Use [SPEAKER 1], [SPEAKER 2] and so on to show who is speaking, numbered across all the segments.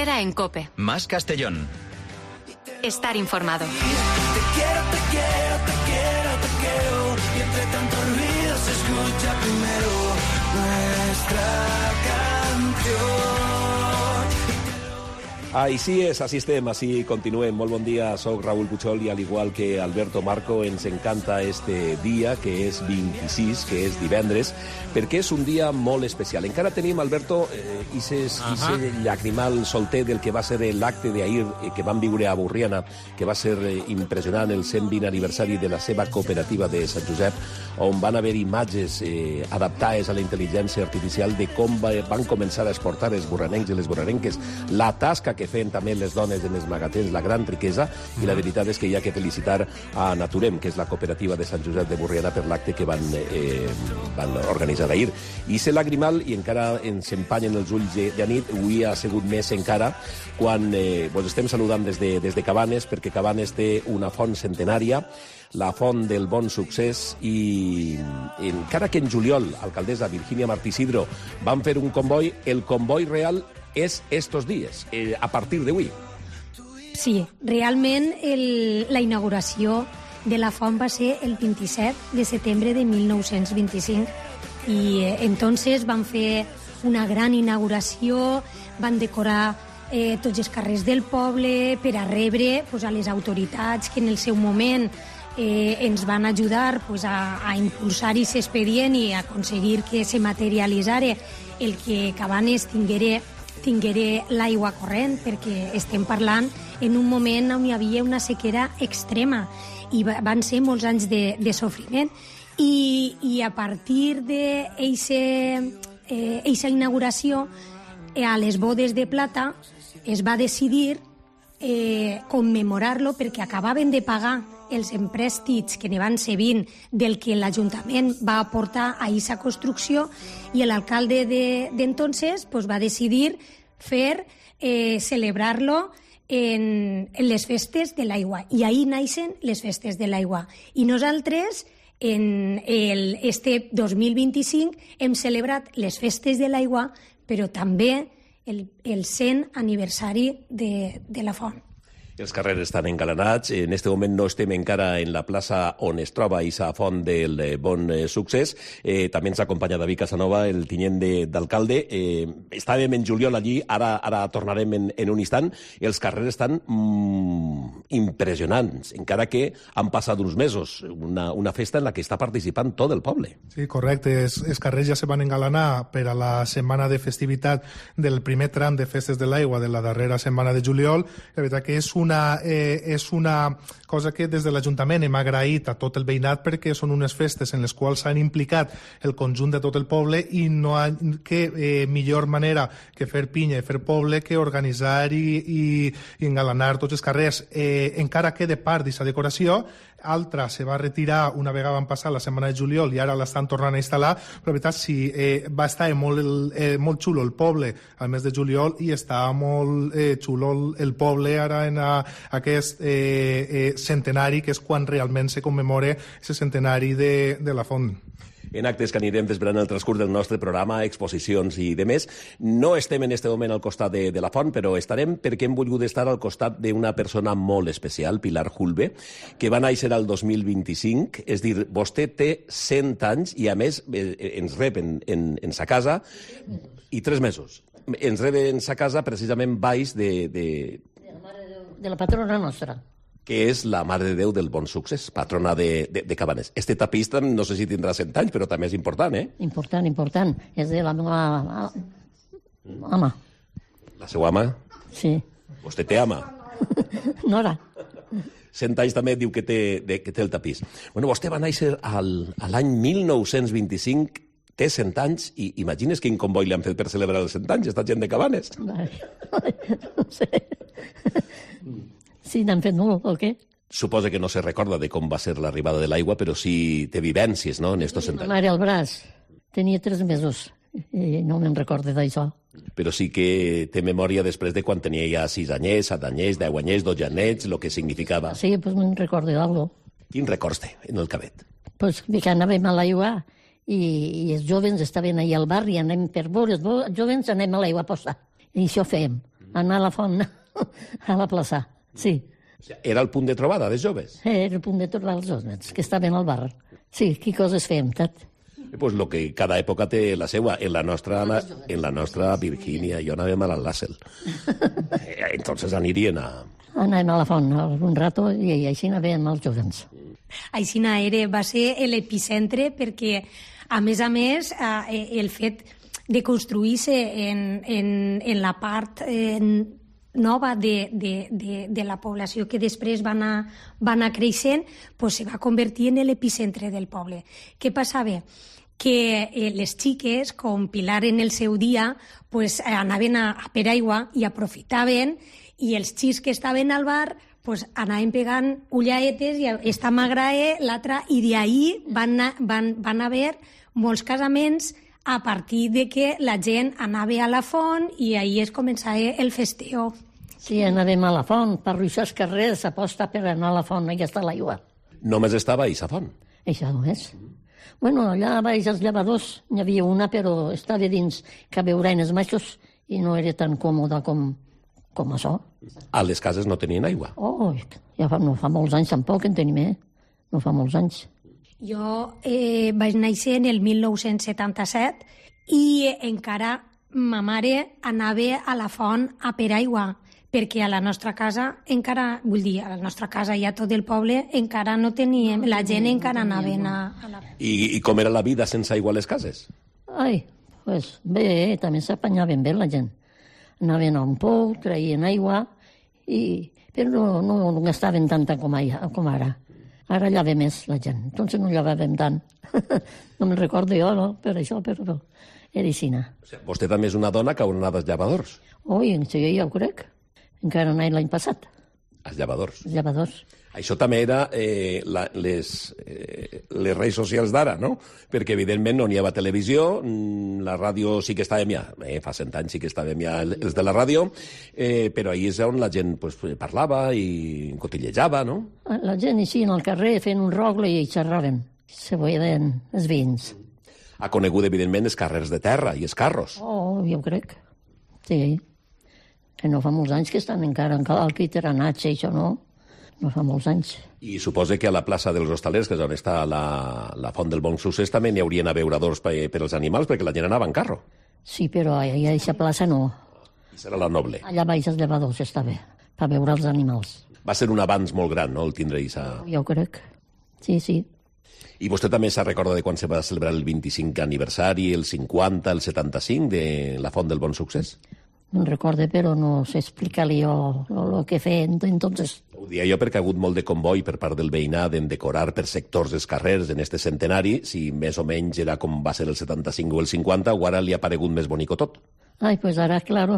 [SPEAKER 1] Herrera en COPE.
[SPEAKER 2] Más Castellón.
[SPEAKER 1] Estar informado.
[SPEAKER 3] Te quiero, te quiero, te quiero, te quiero. Y entre tanto ruido se escucha primero nuestra canción.
[SPEAKER 4] Així és, així estem, així continuem. Molt bon dia, soc Raúl Puchol i al igual que Alberto Marco ens encanta este dia, que és 26, que és divendres, perquè és un dia molt especial. Encara tenim, Alberto, ese llacrimal solter del que va ser l'acte d'ahir que vam viure a Borriana, que va ser impressionant, el 120 aniversari de la seva cooperativa de Sant Josep, on van haver imatges adaptades a la intel·ligència artificial de com van començar a exportar els borranencs i les borranenques, la tasca que feien també les dones en els magatens, la gran riquesa, i la veritat és que hi ha que felicitar a Naturem, que és la cooperativa de Sant Josep de Borriana, per l'acte que van organitzar ahir. I se lagrimal, i encara ens empanyen els ulls de nit, avui ha sigut més encara, quan estem saludant des de Cabanes, perquè Cabanes té una font centenària, la font del bon succés, i encara que en juliol, alcaldessa Virginia Martí Sidro, van fer un comboi, el comboi real és estos dies, a partir d'avui.
[SPEAKER 5] Sí, realment la inauguració de la font va ser el 27 de setembre de 1925 i entonces van fer una gran inauguració, van decorar tots els carrers del poble per a rebre a les autoritats que en el seu moment ens van ajudar a impulsar aquest expedient i a aconseguir que se materialitzara el que Cabanes tinguera l'aigua corrent, perquè estem parlant en un moment on hi havia una sequera extrema i van ser molts anys de sofriment. I a partir d'eixa inauguració, a les bodes de plata es va decidir commemorar-lo perquè acabaven de pagar els emprèstits, que ne van ser 20, del que l'Ajuntament va aportar a aquesta construcció, i l'alcalde d'entonces va decidir celebrar-lo en les festes de l'aigua. I ahir naixen les festes de l'aigua. I nosaltres, en este 2025, hem celebrat les festes de l'aigua, però també el 100 aniversari de la font.
[SPEAKER 4] Els carrers estan engalanats. En este moment no estem encara en la plaça on es troba aquesta font del bon succés. També ens acompanya David Casanova, el tinent d'alcalde. Estàvem en juliol allí, ara tornarem en un instant. Els carrers estan impressionants, encara que han passat uns mesos. Una festa en la que està participant tot el poble. Sí, correcte. Els carrers ja se van engalanar per a la setmana de festivitat del primer tram de Festes de l'Aigua de la darrera setmana de juliol. La veritat que és una cosa que des de l'Ajuntament hem agraït a tot el veïnat, perquè són unes festes en les quals s'han implicat el conjunt de tot el poble i no ha millor manera que fer pinya i fer poble que organitzar i engalanar tots els carrers. Encara queda part d'aquesta decoració, altra se va retirar una vegada van passar la setmana de juliol i ara l'estan tornant a instal·lar, però la veritat sí, va estar molt xulo el poble al mes de juliol i està molt xulo el poble ara en aquest centenari, que és quan realment se commemora aquest centenari de la font. En actes que anirem desvelant el transcurs del nostre programa, exposicions i demés. No estem en este moment al costat de la font, però estarem perquè hem volgut estar al costat d'una persona molt especial, Pilar Julve, que va néixer al 2025, és dir, vostè té 100 anys i a més ens rep en sa casa i 3 mesos. Ens rep en sa casa precisament baix de la patrona nostra, que és la Mare de Déu del Bon Succés, patrona de Cabanes. Este tapís no sé si tindrà 100 anys, però també és important, eh? Important. És de la meva ama. La seva ama? Sí. Vostè té ama? Nora. 100 anys també diu que té el tapís. Bueno, vostè va néixer l'any 1925, té 100 anys, i imagines quin comboi li han fet per celebrar els 100 anys, esta gent de Cabanes? No sé. Sí, n'han fet molt, o què? Suposa que no se recorda de com va ser l'arribada de l'aigua, però sí té vivències, no?, en estos 100 anys. Ma mare al braç. Tenia 3 mesos i no me'n recordo d'això. Però sí que té memòria després de quan tenia ja 6 anyers, 7 anyers, 10 anyers, 12 anyets, el que significava. Sí, doncs me'n recordo d'algo. Quin records té en el cabet? Doncs que anàvem a l'aigua i els jovens estaven allà al barri, anem per veure els jovens, anem a l'aigua a posar. I això fèiem.
[SPEAKER 2] anar a la font, a la plaça, sí.
[SPEAKER 6] Era el punt de trobada dels joves?
[SPEAKER 2] Era el punt de trobar els joves, que estaven al bar. Sí, qué coses fèiem, tot.
[SPEAKER 6] Pues lo que cada època té la seua. En la nostra Virgínia, jo anàvem a l'Àssel. Entonces anirien a...
[SPEAKER 2] Anàvem a la font un rato i així anàvem els joves.
[SPEAKER 5] Així va ser l'epicentre perquè, a més, el fet de construir-se en la part nova de la població que després va anar creixent, pues se va convertir en l'epicentre del poble. Què passava? Que les xiques, com Pilar en el seu dia, pues, anaven a per aigua i aprofitaven, i els xics que estaven al bar pues, anaven pegant ullaetes, i esta m'agrada, l'altra, i d'ahir van haver molts casaments a partir de que la gent anava a la font i ahir es començava el festeo.
[SPEAKER 2] Sí, anàvem a la font, per ruixar els carrers, s'aposta per anar a la font, allà està l'aigua.
[SPEAKER 6] Només estava a aquesta font?
[SPEAKER 2] Això només. Bueno, allà baix als llevadors n'hi havia una, però estava dins cabeurenes majors i no era tan còmoda com això.
[SPEAKER 6] A les cases no tenien aigua?
[SPEAKER 2] Oh, ja no fa molts anys tampoc en tenim, no fa molts anys.
[SPEAKER 5] Jo vaig néixer en el 1977 i encara ma mare anava a la font a per aigua, perquè a la nostra casa encara, a la nostra casa i a tot el poble encara no teníem, la gent encara anava a la font.
[SPEAKER 6] I com era la vida sense aigua a les cases?
[SPEAKER 2] Ai, pues bé, també s'apanyaven bé la gent. Anaven a un pou, traien aigua, però no gastaven tanta com ara. Ara llava més la gent, entonces no llavàvem tant. No me'n recordo jo, no? Per això, però era aixina.
[SPEAKER 6] O sigui, vostè també és una dona que haurà anat als llevadors?
[SPEAKER 2] Ui, sí, ja ho crec. Encara anava l'any passat.
[SPEAKER 6] Als llevadors?
[SPEAKER 2] Els llevadors.
[SPEAKER 6] Això també era les redes socials d'ara, no? Perquè, evidentment, no n'hi havia televisió, la ràdio sí que estàvem ja, fa 100 anys sí que estàvem ja els de la ràdio, però ahir és on la gent pues, parlava i cotillejava, no?
[SPEAKER 2] La gent així al carrer fent un rogle i xerraven. Se veien els veïns.
[SPEAKER 6] Ha conegut, evidentment, els carrers de terra i els carros.
[SPEAKER 2] Oh, jo crec. Sí. Que no fa molts anys que estan encara al Quiteranatge, això no? No fa molts anys.
[SPEAKER 6] I suposa que a la plaça dels Hostalers, que és on està la Font del Bon Succés, també n'hi haurien abeuradors per als animals, perquè la gent anava en carro.
[SPEAKER 2] Sí, però allà a aquesta plaça no.
[SPEAKER 6] I serà la Noble.
[SPEAKER 2] Allà baix als llevadors està bé, per veure els animals.
[SPEAKER 6] Va ser un avanç molt gran, no?, el tindre aquesta...
[SPEAKER 2] Jo crec. Sí, sí.
[SPEAKER 6] I vostè també se recorda de quan se va celebrar el 25 aniversari, el 50, el 75 de la Font del Bon Succés?
[SPEAKER 2] Me'n recorde, però no sé explicar-li jo el que feien entonces.
[SPEAKER 6] Ho dia jo perquè ha hagut molt de comboi per part del veïnat en decorar per sectors els carrers en este centenari, si més o menys era com va ser el 75 o el 50, o ara li ha paregut més bonico tot.
[SPEAKER 2] Ai, pues ara, claro,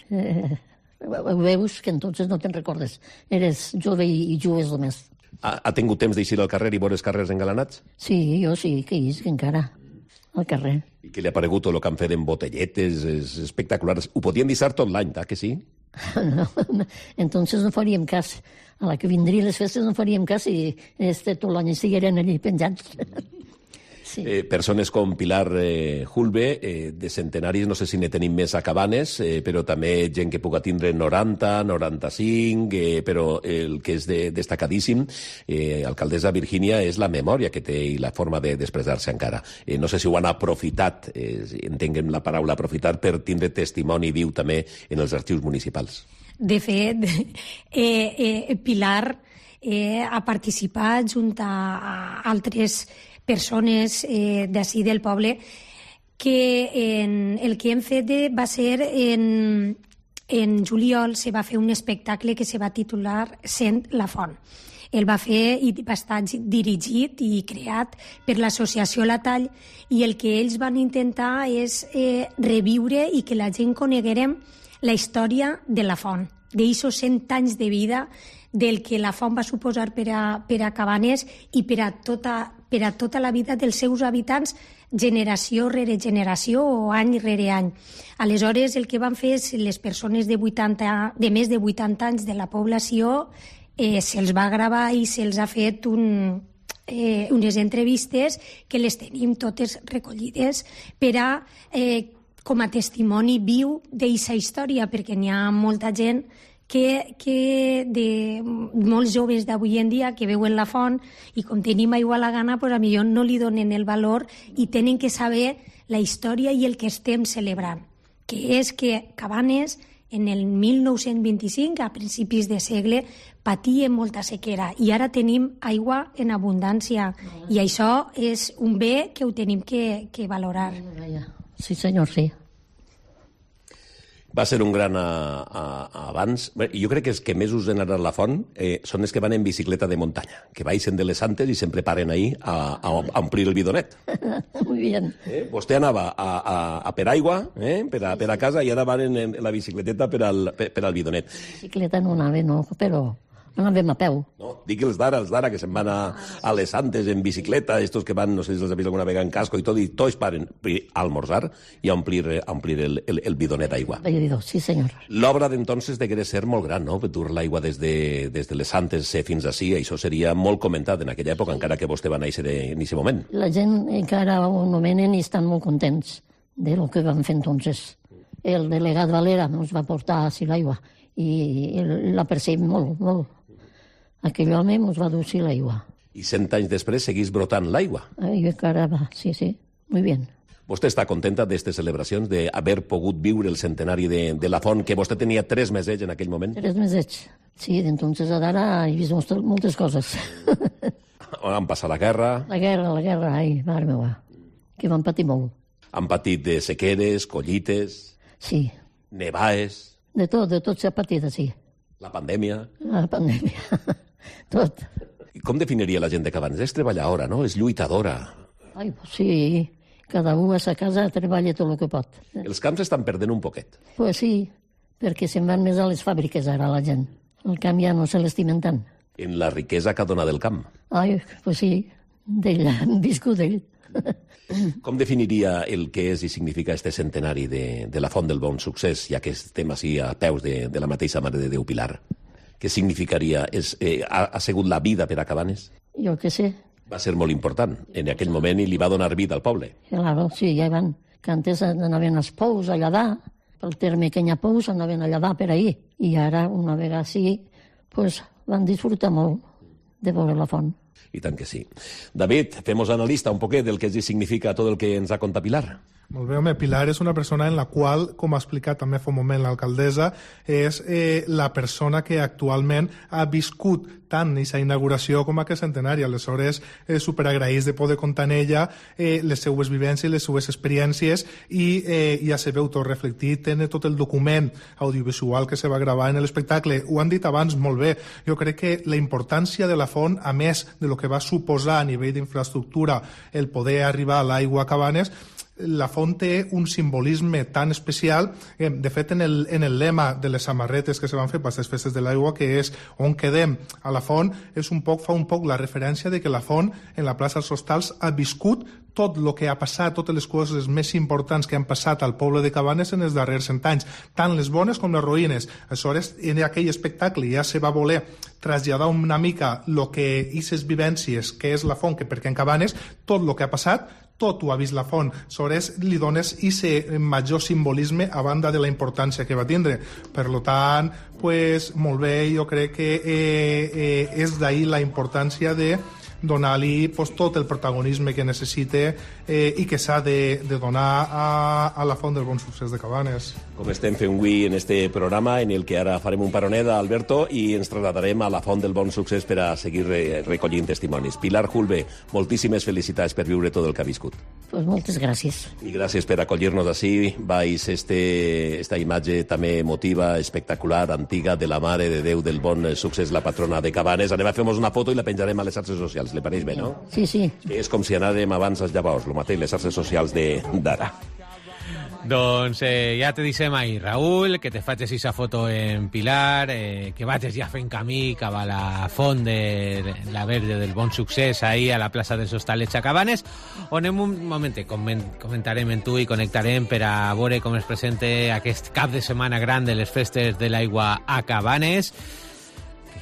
[SPEAKER 2] ho veus que entonces no te'n recordes. Eres jove i jugues només.
[SPEAKER 6] Ha tingut temps d'eixir al carrer i veure els carrers engalanats?
[SPEAKER 2] Sí, jo sí, que és encara al carrer.
[SPEAKER 6] I què li ha paregut tot el que han fet en botelletes? És espectacular. Ho podien deixar tot l'any, que sí?
[SPEAKER 2] No, entonces no faríem cas. A la que vindria les festes no faríem cas si tot l'any estigueren allí penjats. Sí.
[SPEAKER 6] Persones com Pilar Julve, de centenaris, no sé si ne tenim més a Cabanes, però també gent que puga tindre 90, 95, però el que és destacadíssim, alcaldessa Virgínia, és la memòria que té i la forma d'expressar-se encara. No sé si ho han aprofitat, entenguem la paraula aprofitar, per tindre testimoni viu també en els arxius municipals.
[SPEAKER 5] De fet, Pilar ha participat junt a altres persones d'ací del poble que el que hem fet va ser en juliol se va fer un espectacle que se va titular Sent la Font. El va fer i va estar dirigit i creat per l'associació La Tall, i el que ells van intentar és reviure i que la gent coneguérem la història de la font, d'eixos 100 anys de vida, del que la font va suposar per a Cabanes i per a tota la vida dels seus habitants, generació rere generació o any rere any. Aleshores, el que van fer és les persones de més de 80 anys de la població se'ls va gravar i se'ls ha fet unes entrevistes que les tenim totes recollides per a com a testimoni viu d'aquesta història, perquè n'hi ha molta gent que de molts joves d'avui en dia que veuen la font i com tenim aigua a la gana, pues, a millor no li donen el valor i tenen que saber la història i el que estem celebrant, que és que Cabanes en el 1925, a principis de segle, patia molta sequera i ara tenim aigua en abundància i això és un bé que ho tenim que valorar.
[SPEAKER 2] Sí, senyor, sí.
[SPEAKER 6] Va ser un gran abans. Jo crec que els que més us han anat a la font són els que van en bicicleta de muntanya, que baixen de les Santes i sempre paren ahí a omplir el bidonet.
[SPEAKER 2] Muy bien.
[SPEAKER 6] Vostè anava a per aigua, per a casa, i ara van en la bicicleteta per al bidonet.
[SPEAKER 2] Bicicleta no anava, no, però anàvem a peu.
[SPEAKER 6] No, dic els d'ara, que se'n van a les Santes en bicicleta, estos que van, no sé si els havia alguna vegada en casco i tots paren a almorzar i a omplir el bidonet d'aigua.
[SPEAKER 2] Sí, senyor.
[SPEAKER 6] L'obra d'entonces degué ser molt gran, no?, dur l'aigua des de les Santes fins ací, això seria molt comentat en aquella època, encara que vostè va néixer en aquest moment.
[SPEAKER 2] La gent encara ho anomenen i estan molt contents de lo que van fer entonces. El delegat Valera ens va portar així l'aigua i l'aprecia molt, molt. Aquell home ens va dur l'aigua.
[SPEAKER 6] I 100 anys després seguís brotant l'aigua.
[SPEAKER 2] I encara va, sí, muy bien.
[SPEAKER 6] Vostè està contenta d'aquestes celebracions, d'haver pogut viure el centenari de la font, que vostè tenia 3 mesets en aquell moment?
[SPEAKER 2] 3 mesets, sí, d'entonces a d'ara he vist moltes coses.
[SPEAKER 6] Han passat la guerra.
[SPEAKER 2] La guerra, ai, mare meva, que van patir molt.
[SPEAKER 6] Han patit de sequeres, collites...
[SPEAKER 2] Sí.
[SPEAKER 6] Nevaes...
[SPEAKER 2] De tot s'ha patit, sí.
[SPEAKER 6] La pandèmia...
[SPEAKER 2] La pandèmia, tot.
[SPEAKER 6] I com definiria la gent de Cabanes? És treballadora, no? És lluitadora.
[SPEAKER 2] Ai, pues sí, cada un a sa casa treballa tot el que pot.
[SPEAKER 6] Els camps estan perdent un poquet.
[SPEAKER 2] Pues sí, perquè se'n van més a les fàbriques ara la gent. El camp ja no se l'estimen tant.
[SPEAKER 6] En la riquesa que ha donat el camp.
[SPEAKER 2] Ai, pues sí, d'ell, han viscut d'ell.
[SPEAKER 6] Com definiria el que és i significa este centenari de la Font del Bon Succés, ja que estem així a peus de la mateixa Mare de Déu Pilar? Què significaria? Ha sigut la vida per a Cabanes?
[SPEAKER 2] Jo què sé.
[SPEAKER 6] Va ser molt important en aquell moment i li va donar vida al poble.
[SPEAKER 2] Claro, sí, ja van. Que antes anaven als pous a lladar, pel terme que hi ha pous anaven a lladar per ahir. I ara, una vegada sí, pues, van disfrutar molt de veure la font.
[SPEAKER 6] I tant que sí. David, fem-nos analista un poquet del que significa tot el que ens ha contat Pilar.
[SPEAKER 4] Molt bé, home, Pilar és una persona en la qual, com ha explicat també fa un moment l'alcaldessa, és la persona que actualment ha viscut tant aquesta inauguració com aquest centenari. Aleshores, superagraïts de poder contar en ella les seues vivències, les seues experiències i ja se veu tot reflectit en tot el document audiovisual que se va gravar en l'espectacle. Ho han dit abans molt bé. Jo crec que la importància de la font, a més de lo que va suposar a nivell d'infraestructura el poder arribar a l'aigua a Cabanes, la font té un simbolisme tan especial. De fet, en el lema de les samarretes que se van fer per les festes de l'aigua, que és on quedem a la font, fa un poc la referència de que la font en la plaça dels Hostals ha viscut tot el que ha passat, totes les coses més importants que han passat al poble de Cabanes en els darrers 100 anys, tant les bones com les ruïnes. Aleshores, en aquell espectacle ja se va voler traslladar una mica el que aquestes vivències, que és la font, que perquè en Cabanes tot el que ha passat, tot ho ha vist la font. Aleshores, li dones aquest major simbolisme a banda de la importància que va tindre. Per tant, pues, molt bé, jo crec que és d'ahir la importància de donar-li tot el protagonisme que necessita i que s'ha de donar a la Font del Bon Succés de Cabanes.
[SPEAKER 6] Com estem fent avui en este programa, en el que ara farem un paronet a Alberto i ens trasladarem a la Font del Bon Succés per a seguir recollint testimonis. Pilar Julve, moltíssimes felicitats per viure tot el que ha viscut.
[SPEAKER 2] Pues moltes gràcies.
[SPEAKER 6] I gràcies per acollir-nos així. Vais esta imatge també emotiva, espectacular, antiga, de la Mare de Déu del Bon Succés, la patrona de Cabanes. Anem a fer-nos una foto i la penjarem a les xarxes socials. Le pareix bé, no?
[SPEAKER 2] Sí, sí.
[SPEAKER 6] És com si anàrem abans als llavors, el mateix, les xarxes socials d'ara.
[SPEAKER 7] Doncs ja te deixem ahí, Raül, que te facis aquesta foto en Pilar, que vagis ja fent camí cap a la font de la Verge del Bon Succés, ahí a la plaça dels Hostalets a Cabanes, on en un moment comentarem en tu i connectarem per a veure com es presenta aquest cap de setmana gran de les festes de l'aigua a Cabanes.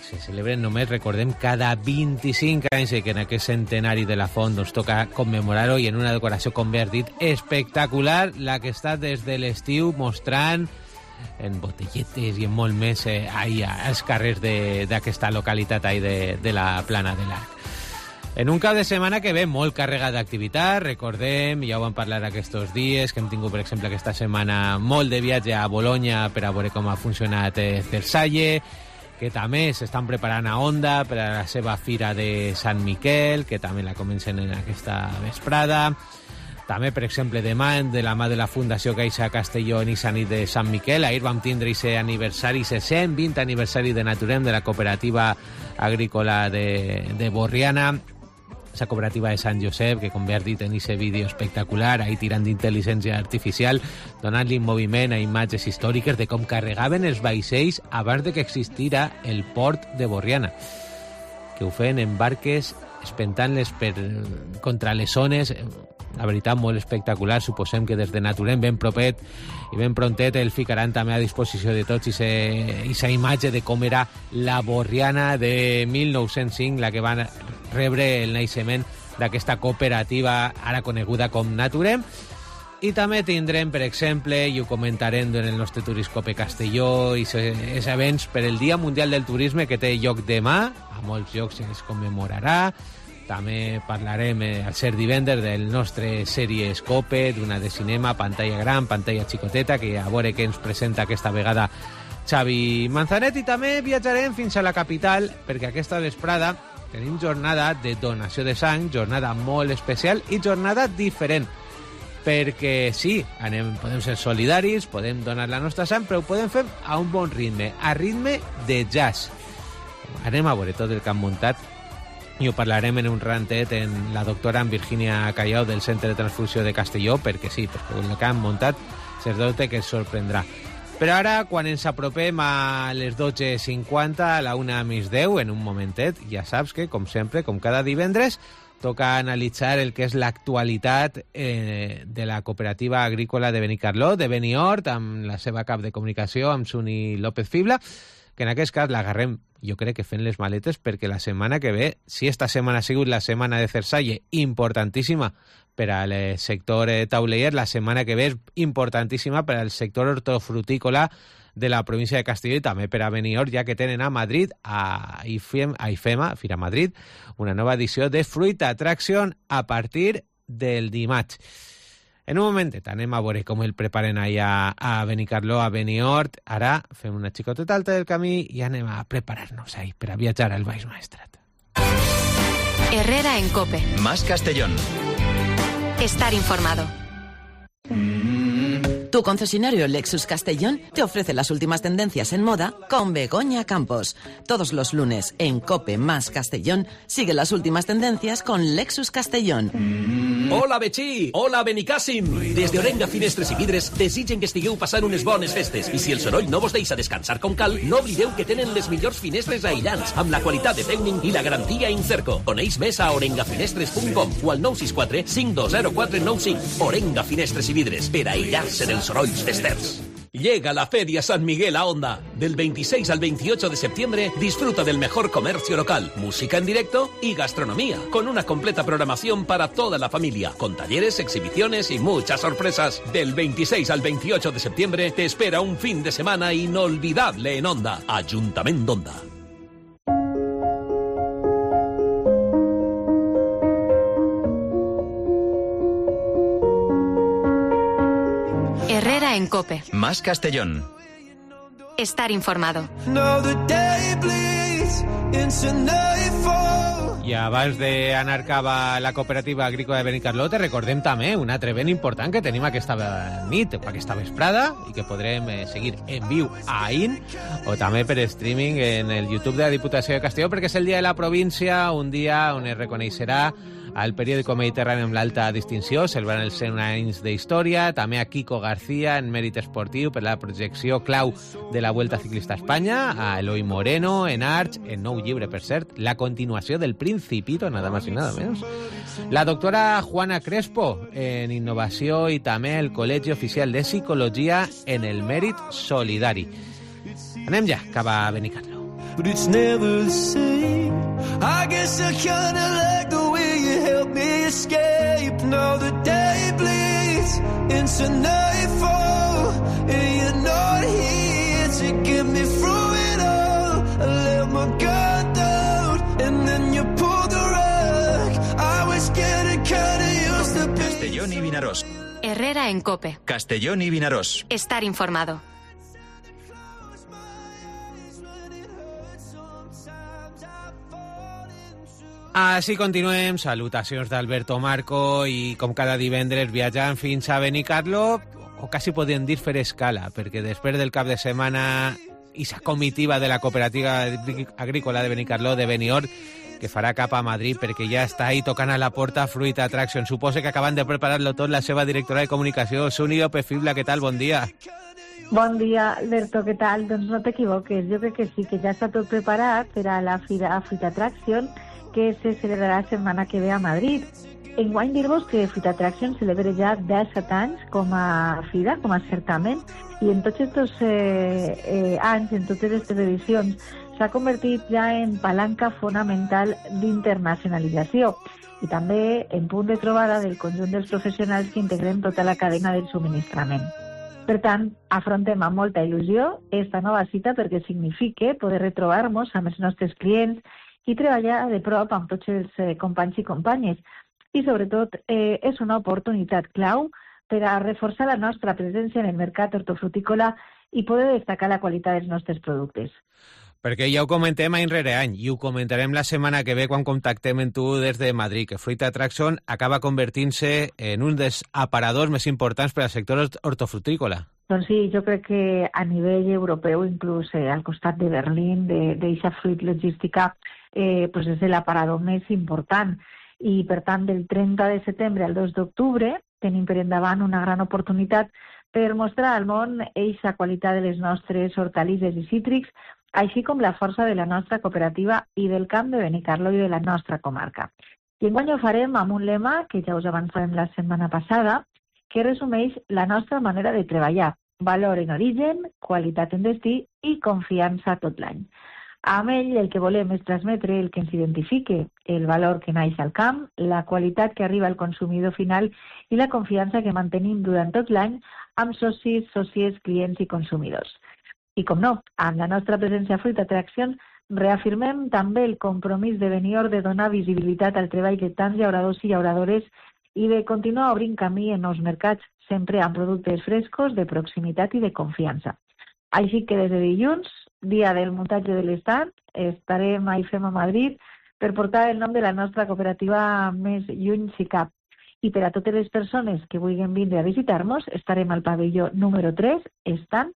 [SPEAKER 7] se celebren només, recordem, cada 25 anys, que en aquest centenari de la font doncs toca commemorar-ho, i en una decoració, com bé has dit, espectacular, la que està des de l'estiu mostrant en botelletes i en molt més ahí als carrers d'aquesta localitat ahí de la Plana de l'Arc. En un cap de setmana que ve molt carregat d'activitat, recordem, ja ho vam parlar aquests dies, que hem tingut, per exemple, aquesta setmana molt de viatge a Bologna per a veure com ha funcionat Versalles, que també s'estan preparant a Onda per a la seva fira de Sant Miquel, que també la comencen en aquesta vesprada. També, per exemple, demà, de la mà de la Fundació Caixa Castelló en aquesta nit de Sant Miquel, ahir vam tindre aquest aniversari, el 120 aniversari de Naturem, de la cooperativa agrícola de Borriana, esa cooperativa de Sant Josep, que com bé has dit en aquest vídeo espectacular, ahí tirant d'intel·ligència artificial, donant-li moviment a imatges històriques de com carregaven els vaixells abans de que existira el port de Borriana, que ho feien en barques espentant-les contra les ones. La veritat, molt espectacular. Suposem que des de Naturem ben propet i ben prontet el ficaran també a disposició de tots, i aquesta imatge de com era la Borriana de 1905, la que van rebre el naixement d'aquesta cooperativa ara coneguda com Naturem. I també tindrem, per exemple, i ho comentarem en el nostre Turiscope Castelló, i els events per el Dia Mundial del Turisme, que té lloc demà, a molts llocs es commemorarà. També parlarem, al ser divendres, del nostre sèrie Escope, d'una de cinema, pantalla gran, pantalla xicoteta, que a veure què ens presenta aquesta vegada Xavi Manzanet. I també viatjarem fins a la capital, perquè aquesta vesprada tenim jornada de donació de sang, jornada molt especial i jornada diferent. Perquè sí, podem ser solidaris, podem donar la nostra sang, però ho podem fer a un bon ritme, a ritme de jazz. Anem a veure tot el que han muntat, i ho parlarem en un rantet en la doctora Virginia Callao del Centre de Transfusió de Castelló, perquè sí, perquè el que han muntat s'esdote que es sorprendrà. Però ara, quan ens apropem a les 12:50, a la 1:10, en un momentet, ja saps que, com sempre, com cada divendres, toca analitzar el que és l'actualitat de la cooperativa agrícola de Benicarló, de Benihort, amb la seva cap de comunicació, amb Suni López Fibla, que en aquest cas l'agarrem, jo crec que fent les maletes, perquè la setmana que ve, si esta setmana ha sigut la setmana de Versalles, importantíssima per al sector tauleller, la setmana que ve és importantíssima per al sector hortofrutícola de la província de Castelló, i també per a Benihort, ja que tenen a Madrid, a IFEMA, Fira Madrid, una nova edició de Fruit Attraction a partir del dimarts. En un momentet anem a veure com el preparen allà a Benicarló, a Benihort. Ara fem una xicoteta alta del camí i anem a preparar-nos ahí per a viatjar al Baix Maestrat.
[SPEAKER 1] Herrera en COPE.
[SPEAKER 8] Más Castellón.
[SPEAKER 1] Estar informado.
[SPEAKER 9] Tu concesionario Lexus Castellón te ofrece las últimas tendencias en moda con Begoña Campos. Todos los lunes en COPE más Castellón sigue las últimas tendencias con Lexus Castellón.
[SPEAKER 10] Hola, Betxí! Hola, Benicàssim! Des d'Orenga Finestres i Vidres desitgen que estigueu passant unes bones festes. I si el soroll no vos deixa descansar com cal, no oblideu que tenen les millors finestres aïllants, amb la qualitat de tècnic i la garantia Incerco. Coneix més a orengafinestres.com o al 964 520495. Orenga Finestres i Vidres, per aïllar-se dels sorolls festers. Llega la Feria San Miguel a Onda. Del 26 al 28 de septiembre disfruta del mejor comercio local, música en directo y gastronomía, con una completa programación para toda la familia, con talleres, exhibiciones y muchas sorpresas. Del 26 al 28 de septiembre te espera un fin de semana inolvidable en Onda. Ayuntamiento Onda.
[SPEAKER 1] Herrera en COPE.
[SPEAKER 8] Más Castellón.
[SPEAKER 1] Estar informado.
[SPEAKER 7] I abans d'anar cap a la cooperativa agrícola de Benicarló, te recordem també un altre event important que tenim aquesta nit, aquesta vesprada, i que podrem seguir en viu a AIN, o també per streaming en el YouTube de la Diputació de Castelló, perquè és el Dia de la Província, un dia on es reconeixerà al periòdico Mediterrani amb l'alta distinció, celebrant els 100 anys d'història, també a Kiko García en mèrit esportiu per la projecció clau de la Vuelta Ciclista a Espanya, a Eloi Moreno en arts, en nou llibre, per cert, la continuació del Principito, nada más y nada menos. La doctora Juana Crespo en innovació i també el Col·legi Oficial de Psicologia en el mèrit solidari. Anem ja cap a Benicarló.
[SPEAKER 3] but it's never the same. I guess I kinda like the way you help me escape. Now the day bleeds into nightfall, and you're not here to get me through it all. I let my guard down, and then you pulled the rug. I was getting kinda used to
[SPEAKER 8] Castellón y Vinaròs.
[SPEAKER 1] Herrera en COPE.
[SPEAKER 8] Castellón y Vinaròs.
[SPEAKER 1] Estar informado.
[SPEAKER 7] Així continuem. Salutacions d'Alberto Marco i com cada divendres viatjant fins a Benicarló, o quasi podríem dir fer escala, perquè després del cap de setmana i sa comitiva de la cooperativa agrícola de Benicarló, de Benior, que farà cap a Madrid perquè ja està ahí tocant a la porta Fruit Attraction. Suposo que acaben de preparar-lo tot la seva directora de comunicació, Suni Opefibla. Què tal? Bon dia.
[SPEAKER 11] Bon dia, Alberto, què tal? Doncs no t'equivoques, jo crec que sí, que ja està tot preparat per a la Fira Fruit Attraction, que se celebrarà la setmana que ve a Madrid. Enguany dir-vos que Fruit Attraction celebra ja 17 anys com a fira, com a certamen, i en tots aquests anys, en totes aquestes edicions, s'ha convertit ja en palanca fonamental d'internacionalització i també en punt de trobada del conjunt dels professionals que integrem tota la cadena del subministrament. Per tant, afrontem amb molta il·lusió esta nova cita perquè significa poder retrobar-nos amb els nostres clients i treballar de prop amb tots els companys i companyes. I, sobretot, és una oportunitat clau per a reforçar la nostra presència en el mercat hortofrutícola i poder destacar la qualitat dels nostres productes.
[SPEAKER 7] Perquè ja ho comentem any rere any i ho comentarem la setmana que ve quan contactem amb tu des de Madrid, que Fruit Attraction acaba convertint-se en un dels aparadors més importants per al sector hortofrutícola.
[SPEAKER 11] Doncs sí, jo crec que a nivell europeu, inclús al costat de Berlín, d'eixa fruit logística, pues és l'aparador més important. I, per tant, del 30 de setembre al 2 d'octubre tenim per endavant una gran oportunitat per mostrar al món eixa qualitat de les nostres hortalisses i cítrics, així com la força de la nostra cooperativa i del camp de Benicarló i de la nostra comarca. I enguany ho farem amb un lema que ja us avançarem la setmana passada, que resumeix la nostra manera de treballar: valor en origen, qualitat en destí i confiança tot l'any. Amb ell el que volem és transmetre el que ens identifique, el valor que naix al camp, la qualitat que arriba al consumidor final i la confiança que mantenim durant tot l'any amb socis, sòcies, clients i consumidors. I com no, amb la nostra presència a Fruit Attraction reafirmem també el compromís de Benior de donar visibilitat al treball de tants llauradors i llauradores i de continuar obrint camí en nous mercats, sempre amb productes frescos, de proximitat i de confiança. Així que des de dilluns, dia del muntatge de l'estand, estarem a IFEM a Madrid per portar el nom de la nostra cooperativa més lluny si cap. I per a totes les persones que vulguin vindre a visitar-nos, estarem al pavelló número 3, estand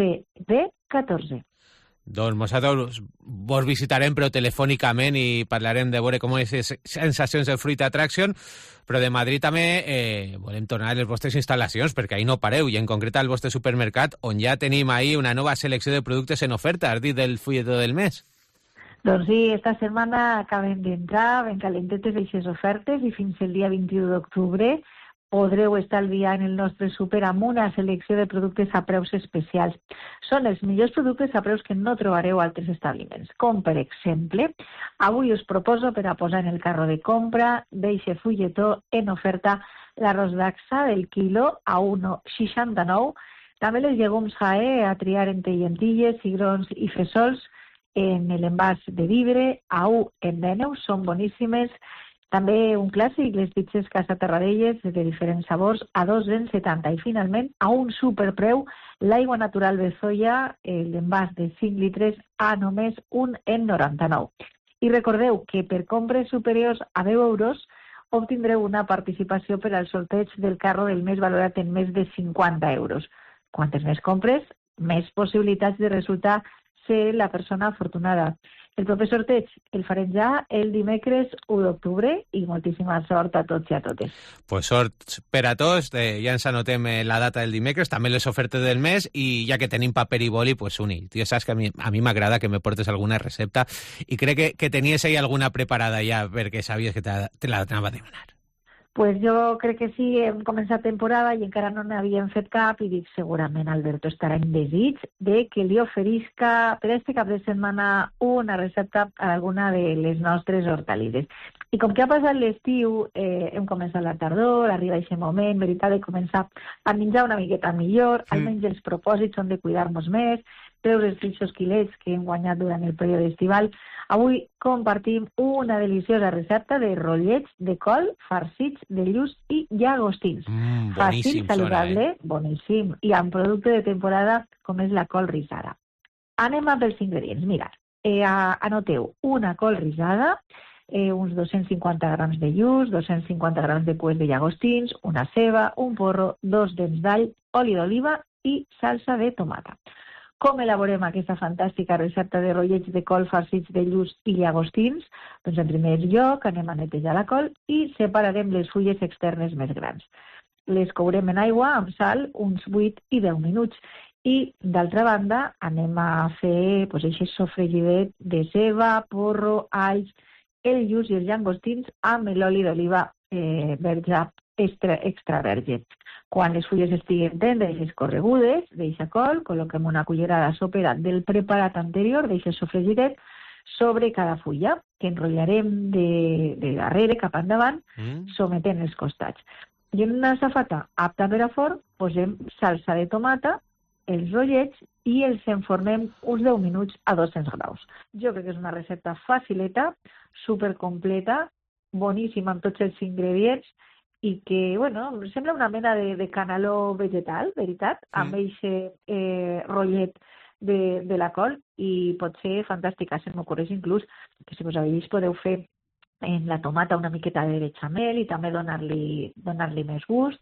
[SPEAKER 11] 3D14.
[SPEAKER 7] Doncs nosaltres vos visitarem, però telefònicament, i parlarem de veure com és les sensacions del Fruit Attraction, però de Madrid també volem tornar a les vostres instal·lacions, perquè ahí no pareu, i en concret al vostre supermercat, on ja tenim ahí una nova selecció de productes en oferta, has dit del fulletó del mes.
[SPEAKER 11] Doncs sí, esta setmana acabem d'entrar ben calentetes d'aquestes ofertes i fins el dia 21 d'octubre podreu estalviar en el nostre súper amb una selecció de productes a preus especials. Són els millors productes a preus que no trobareu a altres establiments, com per exemple, avui us proposo per a posar en el carro de compra d'eixe fulletó en oferta l'arròs dacsa del quilo a 1,69, també les llegums Jaé a triar entre llentilles, cigrons i fesols en l'envàs de vidre a 1,19, són boníssimes. També un clàssic, les pizzas Casa Terradellas de diferents sabors a 2,70. I finalment, a un superpreu, l'aigua natural Bezoia, l'envàs de 5 litres a només 1,99. I recordeu que per compres superiors a 10 euros obtindreu una participació per al sorteig del carro del mes valorat en més de 50 euros. Quantes més compres, més possibilitats de resultar ser la persona afortunada. El proper sorteig el farem ja el dimecres 1 d'octubre i moltíssima sort a tots i a totes.
[SPEAKER 7] Pues sort per a tots, ja ens anotem la data del dimecres, també les ofertes del mes, i ja que tenim paper i boli, pues Uni, tu ja saps que a mi m'agrada que me portes alguna recepta i crec que tenies ahí alguna preparada ja perquè sabies que te la anava a demanar.
[SPEAKER 11] Pues jo crec que sí, hem començat temporada i encara no n'havíem fet cap i dic segurament Alberto estarà en desig de que li oferisca per este cap de setmana una recepta a alguna de les nostres hortalisses. I com que ha passat l'estiu, hem començat la tardor, arriba aquest moment, veritat, de començar a menjar una miqueta millor, almenys els propòsits són de cuidar-nos més, treure els fixos quilets que hem guanyat durant el període estival. Avui compartim una deliciosa recepta de rotllets de col farcits de lluç i llagostins. Fàcil, saludable, boníssim, i amb producte de temporada com és la col rissada. Anem amb els ingredients. Mirad, anoteu una col rissada, uns 250 grams de lluç, 250 grams de puets de llagostins, una ceba, un porro, 2 dents d'all, oli d'oliva i salsa de tomata. Com elaborem aquesta fantàstica recepta de rotllets de col farcits de lluç i llagostins? Doncs en primer lloc anem a netejar la col i separarem les fulles externes més grans. Les courem en aigua amb sal uns 8 i 10 minuts. I, d'altra banda, anem a fer aquest sofregidet de ceba, porro, alls, el lluç i els llagostins amb l'oli d'oliva verge extra verge. Quan les fulles estiguin tendres i escorregudes d'eixa col, col·loquem una cullerada sopera del preparat anterior d'eixe sofregidet sobre cada fulla, que enrotllarem de darrere cap endavant, sometent els costats. I en una safata apta per a forn posem salsa de tomata, els rotllets i els enfornem uns 10 minuts a 200 graus. Jo crec que és una recepta facileta, supercompleta, boníssima amb tots els ingredients i que, bueno, sembla una mena de canaló vegetal, veritat, amb aquest rotllet de la col i pot ser fantàstica. Se m'ocorreix inclús que si vos aveis podeu fer en la tomata una miqueta de bechamel i també donar-li més gust.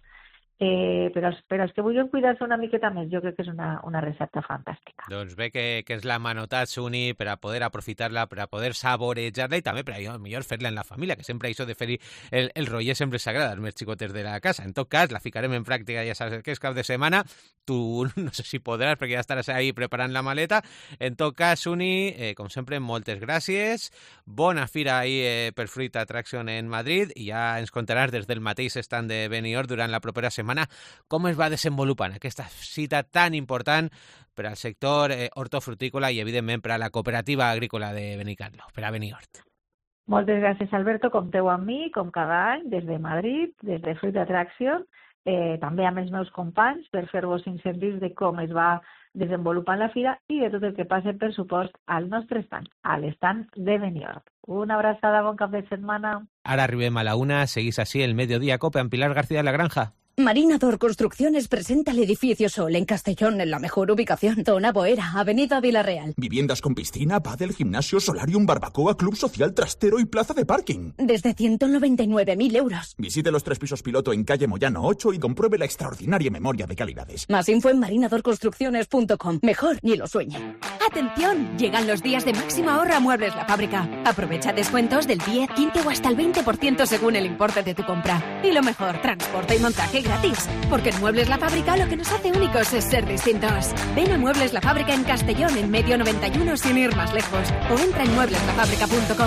[SPEAKER 11] Però els que vulguin cuidar-se una miqueta més, jo crec que és una recepta fantàstica.
[SPEAKER 7] Doncs bé que és la manotat, Suni, per a poder aprofitar-la, per a poder saborejar-la i també per a millor fer-la en la família, que sempre això de fer el rotllet sempre s'agrada als més xicotes de la casa. En tot cas, la ficarem en pràctica, ja saps que és cap de setmana. Tu no sé si podràs, perquè ja estaràs ahí preparant la maleta. En tot cas, Suni, com sempre, moltes gràcies. Bona fira ahí per Fruit Attraction en Madrid i ja ens contaràs des del mateix stand de Benidorm durant la propera setmana com es va desenvolupant aquesta cita tan important per al sector hortofrutícola i, evidentment, per a la cooperativa agrícola de Benicarló, per a Benidorm.
[SPEAKER 11] Moltes gràcies, Alberto. Compteu amb mi, com cada any, des de Madrid, des de Fruit Attraction, també amb els meus companys, per fer-vos incentius de com es va desenvolupant la fira i de tot el que passa, per supost, al nostre estand, a l'estand de Benidorm. Una abraçada, bon cap de setmana.
[SPEAKER 7] Ara arribem a la 1, seguís així el Mediodía Cope amb Pilar García de la Granja.
[SPEAKER 12] Marinador Construcciones presenta el edificio Sol en Castellón, en la mejor ubicación. Zona Boera, Avenida Villarreal.
[SPEAKER 13] Viviendas con piscina, pádel, gimnasio, solarium, barbacoa, club social, trastero y plaza de parking.
[SPEAKER 12] Desde 199.000 euros.
[SPEAKER 13] Visite los 3 pisos piloto en calle Moyano 8 y compruebe la extraordinaria memoria de calidades.
[SPEAKER 12] Más info en marinadorconstrucciones.com. Mejor ni lo sueñe.
[SPEAKER 14] ¡Atención! Llegan los días de máxima ahorro a Muebles La Fábrica. Aprovecha descuentos del 10, 15 o hasta el 20% según el importe de tu compra. Y lo mejor, transporte y montaje gratis. Porque en Muebles La Fábrica lo que nos hace únicos es ser distintos. Ven a Muebles La Fábrica en Castellón, en Medio 91, sin ir más lejos. O entra en muebleslafábrica.com.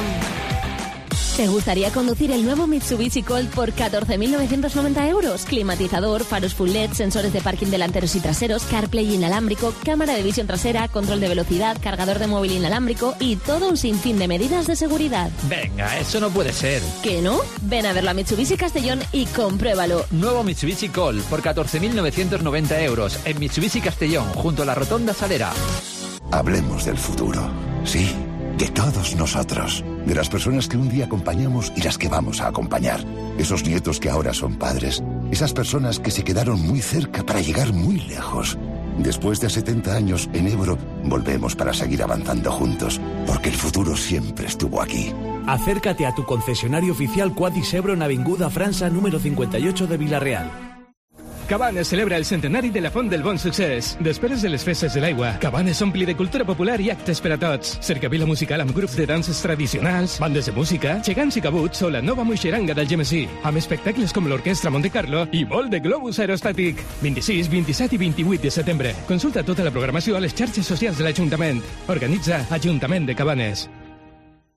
[SPEAKER 15] ¿Te gustaría conducir el nuevo Mitsubishi Colt por 14.990 euros? Climatizador, faros full LED, sensores de parking delanteros y traseros, CarPlay inalámbrico, cámara de visión trasera, control de velocidad, cargador de móvil inalámbrico y todo un sinfín de medidas de seguridad.
[SPEAKER 16] Venga, eso no puede ser.
[SPEAKER 15] ¿Qué no? Ven a verlo a Mitsubishi Castellón y compruébalo.
[SPEAKER 16] Nuevo Mitsubishi Colt por 14.990 euros en Mitsubishi Castellón, junto a la Rotonda Salera.
[SPEAKER 17] Hablemos del futuro, sí, de todos nosotros, de las personas que un día acompañamos y las que vamos a acompañar, esos nietos que ahora son padres, esas personas que se quedaron muy cerca para llegar muy lejos. Después de 70 años en Ebro, volvemos para seguir avanzando juntos, porque el futuro siempre estuvo aquí.
[SPEAKER 18] Acércate a tu concesionario oficial Quadis Ebro en Avinguda França número 58 de Vila-real.
[SPEAKER 19] Cabanes celebra el centenari de la Font del Bon Succés. Després de les festes de l'aigua, Cabanes s'ompli de cultura popular i actes per a tots. Cercavila musical amb grups de danses tradicionals, bandes de música, gegants i cabuts o la nova moixeranga del Gemesí, amb espectacles com l'Orquestra Monte Carlo i vol de globus aerostàtic. 26, 27 i 28 de setembre. Consulta tota la programació a les xarxes socials de l'Ajuntament. Organitza Ajuntament de Cabanes.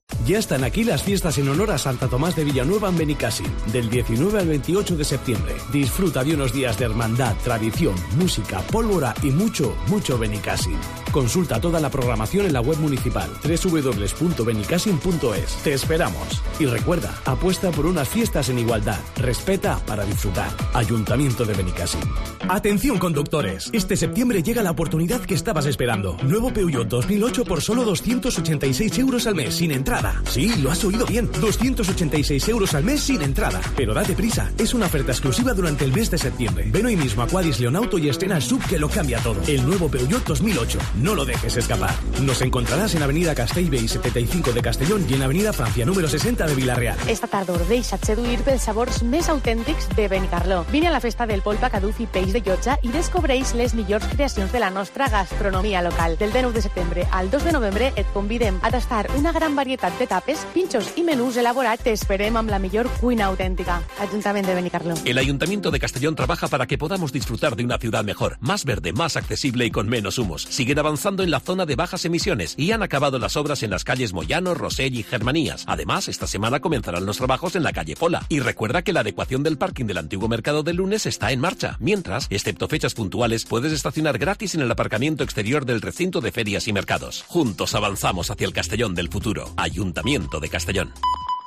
[SPEAKER 18] Ya están aquí las fiestas en honor a Santa Tomás de Villanueva en Benicàssim, del 19 al 28 de septiembre. Disfruta de unos días de hermandad, tradición, música, pólvora y mucho, mucho Benicàssim. Consulta toda la programación en la web municipal www.benicàssim.es. Te esperamos. Y recuerda, apuesta por unas fiestas en igualdad. Respeta para disfrutar. Ayuntamiento de Benicàssim.
[SPEAKER 19] Atención conductores, este septiembre llega la oportunidad que estabas esperando. Nuevo Peugeot 2008 por solo 286 euros al mes sin entrada. Sí, lo has oído bien, 286 euros al mes sin entrada. Pero date prisa, es una oferta exclusiva durante el mes de septiembre. Ven hoy mismo a Quadis Leonauto y estrena el SUV que lo cambia todo. El nuevo Peugeot 2008. No lo dejes escapar. Nos encontrarás en Avenida Castellbell 75 de Castellón y en Avenida Francia número 60 de Villarreal.
[SPEAKER 20] Esta tardor deixa't seduir pels sabors més autèntics de Benicarló. Vine a la festa del polpa caduf i peix de llotja i descobreix les millors creacions de la nostra gastronomia local. Del 19 de setembre al 2 de novembre et convidem a tastar una gran varietat de tapes, pinchos y menús elaborats. Te esperem amb la millor cuina auténtica. Ayuntamiento de Benicarló.
[SPEAKER 10] El Ayuntamiento de Castellón trabaja para que podamos disfrutar de una ciudad mejor, más verde, más accesible y con menos humos. Siguen avanzando en la zona de bajas emisiones y han acabado las obras en las calles Moyano, Rosell y Germanías. Además, esta semana comenzarán los trabajos en la calle Pola. Y recuerda que la adecuación del parking del antiguo mercado del lunes está en marcha. Mientras, excepto fechas puntuales, puedes estacionar gratis en el aparcamiento exterior del recinto de ferias y mercados. Juntos avanzamos hacia el Castellón del futuro. Ayuntamiento de Castellón.